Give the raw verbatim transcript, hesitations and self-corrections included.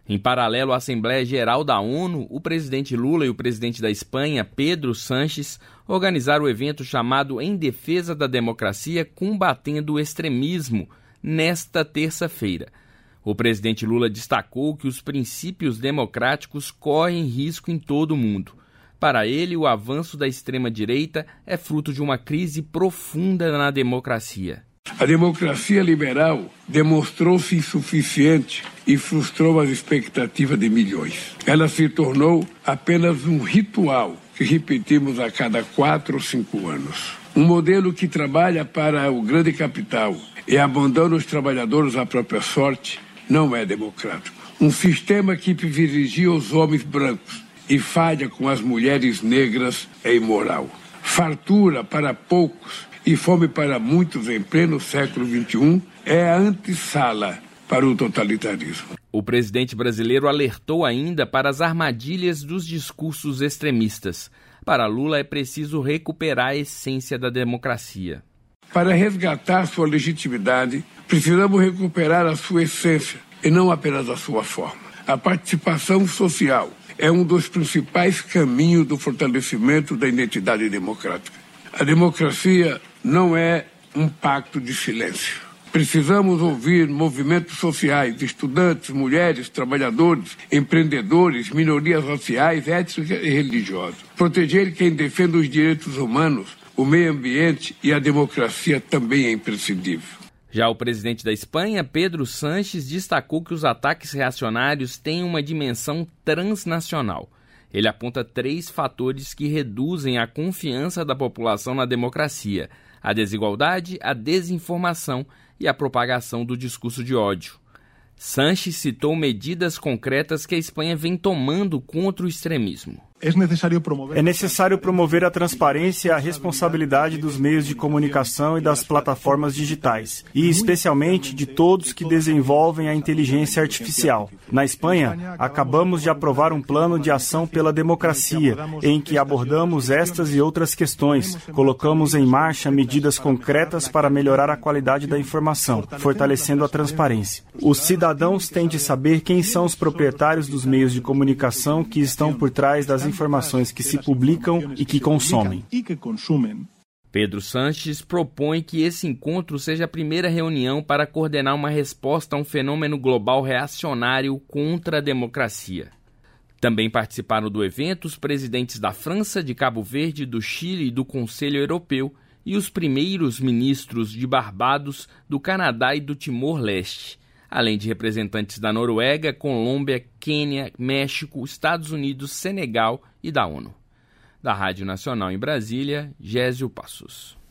Em paralelo à Assembleia Geral da ONU, o presidente Lula e o presidente da Espanha, Pedro Sánchez, organizaram o evento chamado Em Defesa da Democracia, Combatendo o Extremismo, nesta terça-feira. O presidente Lula destacou que os princípios democráticos correm risco em todo o mundo. Para ele, o avanço da extrema-direita é fruto de uma crise profunda na democracia. A democracia liberal demonstrou-se insuficiente e frustrou as expectativas de milhões. Ela se tornou apenas um ritual que repetimos a cada quatro ou cinco anos. Um modelo que trabalha para o grande capital e abandona os trabalhadores à própria sorte não é democrático. Um sistema que privilegia os homens brancos e falha com as mulheres negras é imoral. Fartura para poucos e fome para muitos em pleno século vinte e um é a antessala para o totalitarismo. O presidente brasileiro alertou ainda para as armadilhas dos discursos extremistas. Para Lula é preciso recuperar a essência da democracia. Para resgatar sua legitimidade, precisamos recuperar a sua essência e não apenas a sua forma. A participação social é um dos principais caminhos do fortalecimento da identidade democrática. A democracia não é um pacto de silêncio. Precisamos ouvir movimentos sociais, estudantes, mulheres, trabalhadores, empreendedores, minorias raciais, étnicas e religiosas. Proteger quem defende os direitos humanos, o meio ambiente e a democracia também é imprescindível. Já o presidente da Espanha, Pedro Sánchez, destacou que os ataques reacionários têm uma dimensão transnacional. Ele aponta três fatores que reduzem a confiança da população na democracia: a desigualdade, a desinformação e a propagação do discurso de ódio. Sánchez citou medidas concretas que a Espanha vem tomando contra o extremismo. É necessário promover a transparência e a responsabilidade dos meios de comunicação e das plataformas digitais, e especialmente de todos que desenvolvem a inteligência artificial. Na Espanha, acabamos de aprovar um plano de ação pela democracia, em que abordamos estas e outras questões. Colocamos em marcha medidas concretas para melhorar a qualidade da informação, fortalecendo a transparência. Os cidadãos têm de saber quem são os proprietários dos meios de comunicação que estão por trás das informações que se publicam e que consomem. Pedro Sánchez propõe que esse encontro seja a primeira reunião para coordenar uma resposta a um fenômeno global reacionário contra a democracia. Também participaram do evento os presidentes da França, de Cabo Verde, do Chile e do Conselho Europeu e os primeiros ministros de Barbados, do Canadá e do Timor-Leste, além de representantes da Noruega, Colômbia, Quênia, México, Estados Unidos, Senegal e da ONU. Da Rádio Nacional em Brasília, Gésio Passos.